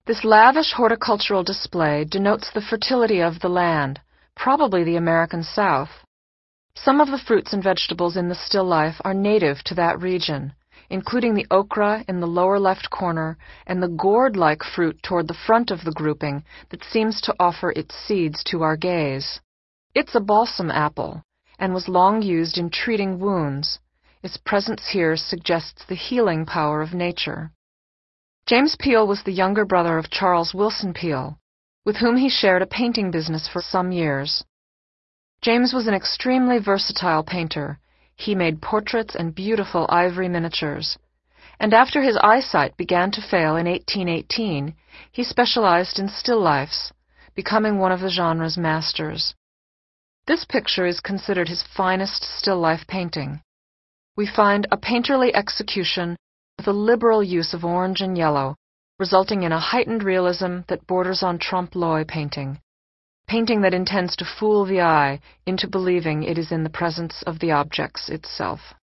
This lavish horticultural display denotes the fertility of the land, probably the American South. Some of the fruits and vegetables in the still life are native to that region, including the okra in the lower left corner and the gourd-like fruit toward the front of the grouping that seems to offer its seeds to our gaze. It's a balsam apple, and was long used in treating wounds. Its presence here suggests the healing power of nature. James Peale was the younger brother of Charles Willson Peale, with whom he shared a painting business for some years. James was an extremely versatile painter. He made portraits and beautiful ivory miniatures. And after his eyesight began to fail in 1818, he specialized in still lifes, becoming one of the genre's masters. This picture is considered his finest still life painting. We find a painterly execution with a liberal use of orange and yellow, resulting in a heightened realism that borders on trompe-l'oeil painting that intends to fool the eye into believing it is in the presence of the objects itself.